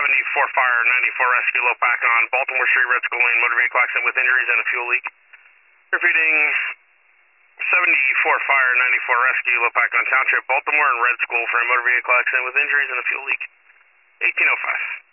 Fire, 94 rescue, low pack on Baltimore Street, Red School Lane, motor vehicle accident with injuries and a fuel leak. Repeating, 74 Fire, 94 rescue, low pack on Township, Baltimore and Red School for a motor vehicle accident with injuries and a fuel leak. 1805.